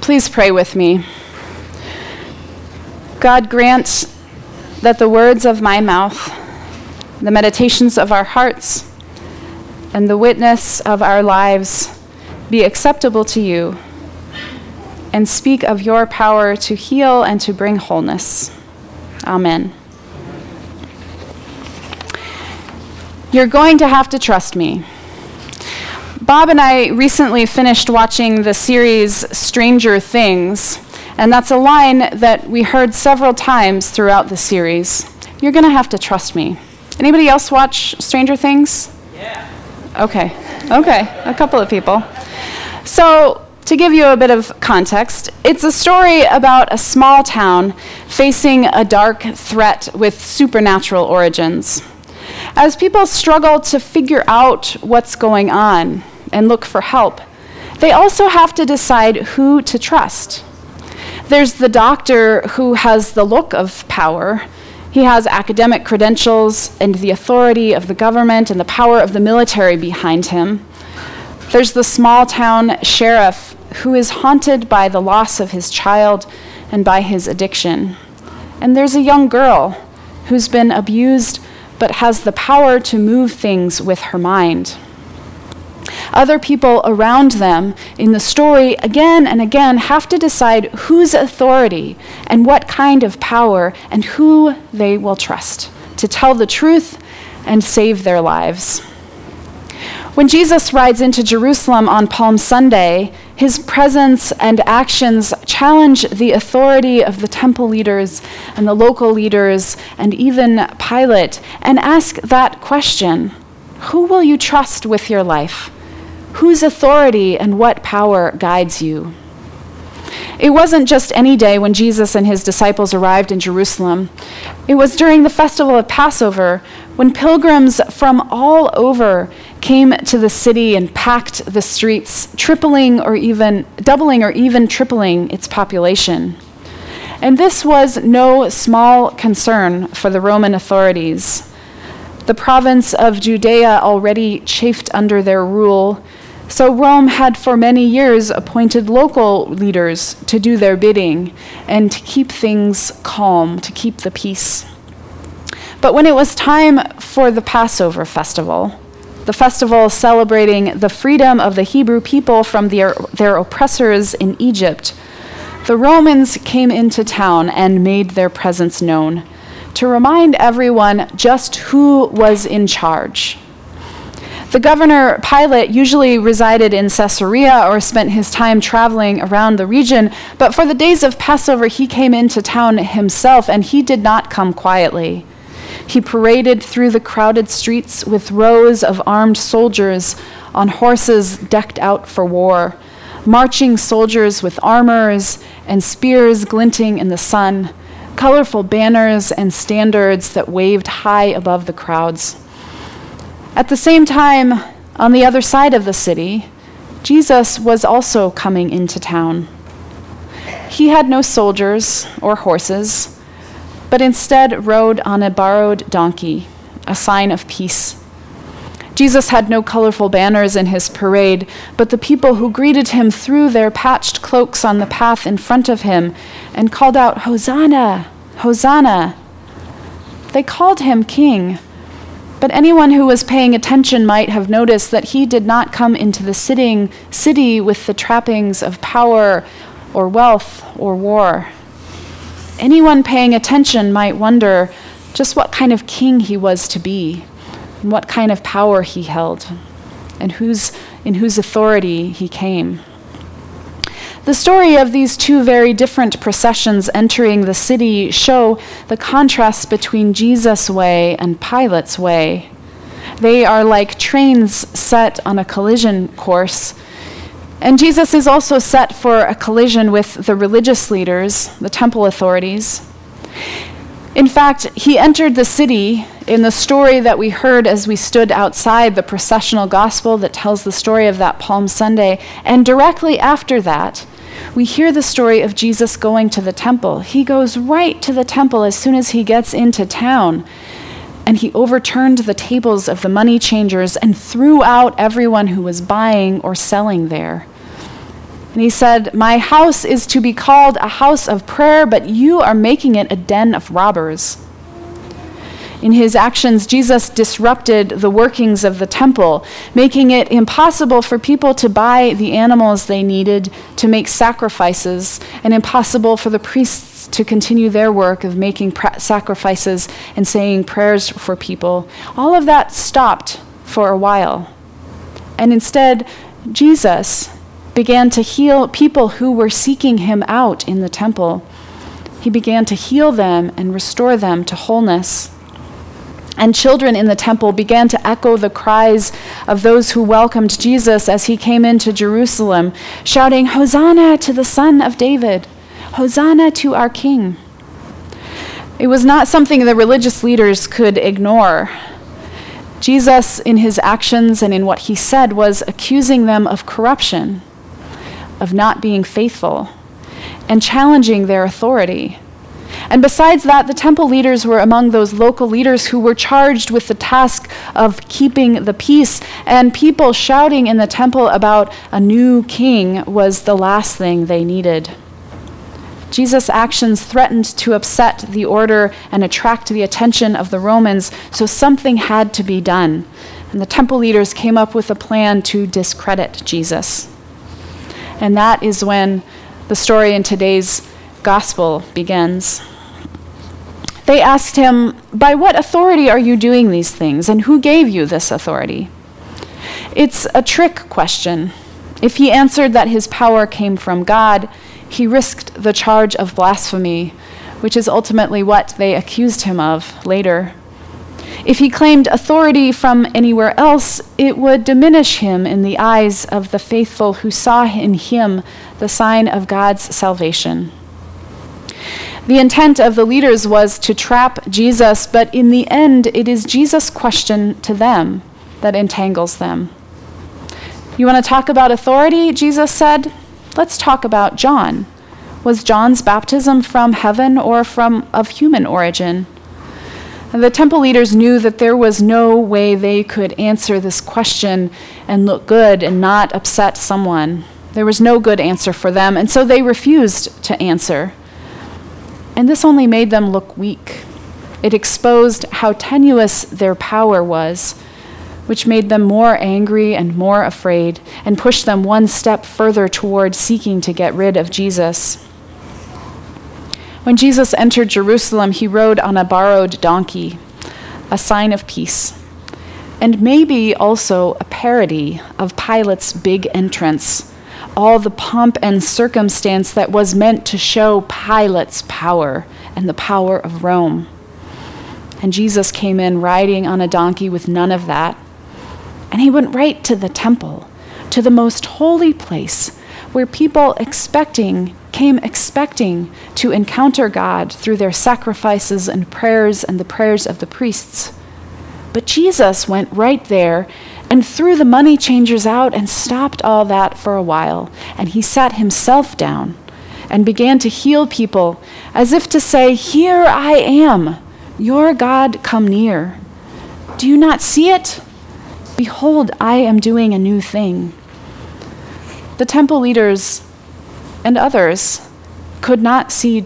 Please pray with me. God, grant that the words of my mouth, the meditations of our hearts, and the witness of our lives be acceptable to you, and speak of your power to heal and to bring wholeness. Amen. You're going to have to trust me. Bob and I recently finished watching the series Stranger Things, and that's a line that we heard several times throughout the series. You're going to have to trust me. Anybody else watch Stranger Things? Yeah. Okay, a couple of people. So, to give you a bit of context, it's a story about a small town facing a dark threat with supernatural origins. As people struggle to figure out what's going on and look for help, they also have to decide who to trust. There's the doctor who has the look of power. He has academic credentials and the authority of the government and the power of the military behind him. There's the small town sheriff who is haunted by the loss of his child and by his addiction. And there's a young girl who's been abused but has the power to move things with her mind. Other people around them in the story again and again have to decide whose authority and what kind of power and who they will trust to tell the truth and save their lives. When Jesus rides into Jerusalem on Palm Sunday, his presence and actions challenge the authority of the temple leaders and the local leaders and even Pilate and ask that question: who will you trust with your life? Whose authority and what power guides you? It wasn't just any day when Jesus and his disciples arrived in Jerusalem. It was during the festival of Passover when pilgrims from all over came to the city and packed the streets, doubling or even tripling its population. And this was no small concern for the Roman authorities. The province of Judea already chafed under their rule, so Rome had for many years appointed local leaders to do their bidding and to keep things calm, to keep the peace. But when it was time for the Passover festival, the festival celebrating the freedom of the Hebrew people from their oppressors in Egypt, the Romans came into town and made their presence known to remind everyone just who was in charge. The governor, Pilate, usually resided in Caesarea or spent his time traveling around the region, but for the days of Passover, he came into town himself, and he did not come quietly. He paraded through the crowded streets with rows of armed soldiers on horses decked out for war, marching soldiers with armors and spears glinting in the sun, colorful banners and standards that waved high above the crowds. At the same time, on the other side of the city, Jesus was also coming into town. He had no soldiers or horses, but instead rode on a borrowed donkey, a sign of peace. Jesus had no colorful banners in his parade, but the people who greeted him threw their patched cloaks on the path in front of him and called out, "Hosanna, Hosanna." They called him king. But anyone who was paying attention might have noticed that he did not come into the city with the trappings of power or wealth or war. Anyone paying attention might wonder just what kind of king he was to be, and what kind of power he held, and in whose authority he came. The story of these two very different processions entering the city show the contrast between Jesus' way and Pilate's way. They are like trains set on a collision course, and Jesus is also set for a collision with the religious leaders, the temple authorities. In fact, he entered the city in the story that we heard as we stood outside the processional gospel that tells the story of that Palm Sunday, and directly after that, we hear the story of Jesus going to the temple. He goes right to the temple as soon as he gets into town, and he overturned the tables of the money changers and threw out everyone who was buying or selling there. And he said, "My house is to be called a house of prayer, but you are making it a den of robbers." In his actions, Jesus disrupted the workings of the temple, making it impossible for people to buy the animals they needed to make sacrifices, and impossible for the priests to continue their work of making sacrifices and saying prayers for people. All of that stopped for a while. And instead, Jesus began to heal people who were seeking him out in the temple. He began to heal them and restore them to wholeness. And children in the temple began to echo the cries of those who welcomed Jesus as he came into Jerusalem, shouting, "Hosanna to the Son of David! Hosanna to our King!" It was not something the religious leaders could ignore. Jesus, in his actions and in what he said, was accusing them of corruption, of not being faithful, and challenging their authority. And besides that, the temple leaders were among those local leaders who were charged with the task of keeping the peace, and people shouting in the temple about a new king was the last thing they needed. Jesus' actions threatened to upset the order and attract the attention of the Romans, so something had to be done. And the temple leaders came up with a plan to discredit Jesus. And that is when the story in today's gospel begins. They asked him, "By what authority are you doing these things, and who gave you this authority?" It's a trick question. If he answered that his power came from God, he risked the charge of blasphemy, which is ultimately what they accused him of later. If he claimed authority from anywhere else, it would diminish him in the eyes of the faithful who saw in him the sign of God's salvation. The intent of the leaders was to trap Jesus, but in the end, it is Jesus' question to them that entangles them. "You want to talk about authority?" Jesus said. "Let's talk about John. Was John's baptism from heaven or of human origin?" And the temple leaders knew that there was no way they could answer this question and look good and not upset someone. There was no good answer for them, and so they refused to answer. And this only made them look weak. It exposed how tenuous their power was, which made them more angry and more afraid, and pushed them one step further toward seeking to get rid of Jesus. When Jesus entered Jerusalem, he rode on a borrowed donkey, a sign of peace, and maybe also a parody of Pilate's big entrance, all the pomp and circumstance that was meant to show Pilate's power and the power of Rome. And Jesus came in riding on a donkey with none of that. And he went right to the temple, to the most holy place, where people came expecting to encounter God through their sacrifices and the prayers of the priests. But Jesus went right there and threw the money changers out and stopped all that for a while. And he sat himself down and began to heal people as if to say, "Here I am, your God, come near. Do you not see it? Behold, I am doing a new thing." The temple leaders and others could not see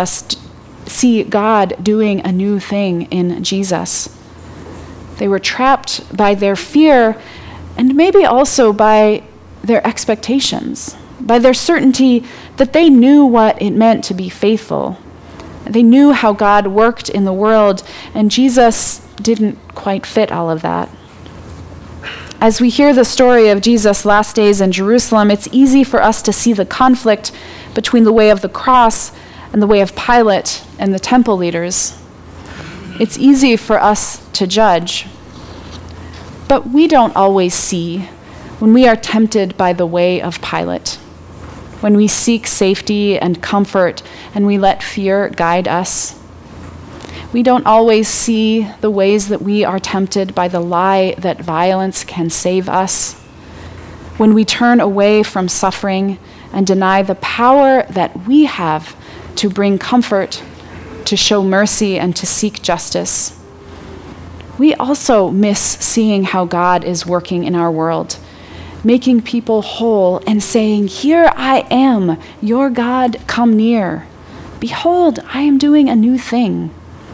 God doing a new thing in Jesus. They were trapped by their fear and maybe also by their expectations, by their certainty that they knew what it meant to be faithful. They knew how God worked in the world, and Jesus didn't quite fit all of that. As we hear the story of Jesus' last days in Jerusalem, it's easy for us to see the conflict between the way of the cross and the way of Pilate and the temple leaders. It's easy for us to judge. But we don't always see when we are tempted by the way of Pilate, when we seek safety and comfort and we let fear guide us. We don't always see the ways that we are tempted by the lie that violence can save us, when we turn away from suffering and deny the power that we have to bring comfort, to show mercy, and to seek justice. We also miss seeing how God is working in our world, making people whole and saying, "Here I am, your God, come near. Behold, I am doing a new thing."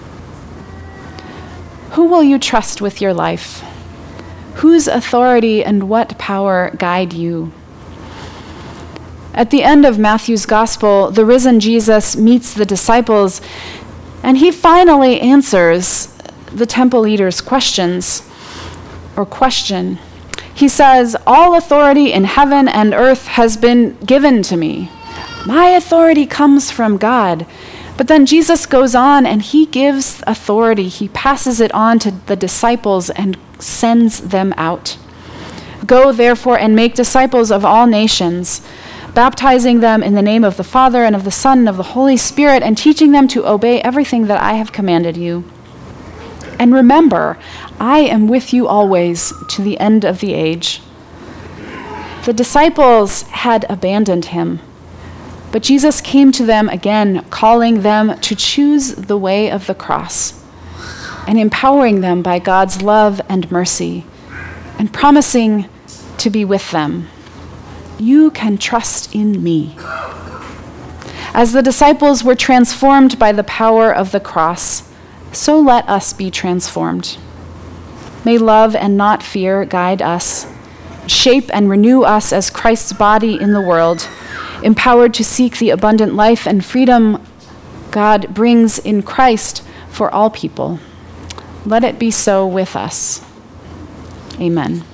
Who will you trust with your life? Whose authority and what power guide you? At the end of Matthew's gospel, the risen Jesus meets the disciples, and he finally answers the temple leaders' question. He says, "All authority in heaven and earth has been given to me." My authority comes from God. But then Jesus goes on and he gives authority. He passes it on to the disciples and sends them out. "Go, therefore, and make disciples of all nations, baptizing them in the name of the Father and of the Son and of the Holy Spirit, and teaching them to obey everything that I have commanded you. And remember, I am with you always to the end of the age." The disciples had abandoned him, but Jesus came to them again, calling them to choose the way of the cross and empowering them by God's love and mercy and promising to be with them. "You can trust in me." As the disciples were transformed by the power of the cross, so let us be transformed. May love and not fear guide us, shape and renew us as Christ's body in the world, empowered to seek the abundant life and freedom God brings in Christ for all people. Let it be so with us. Amen.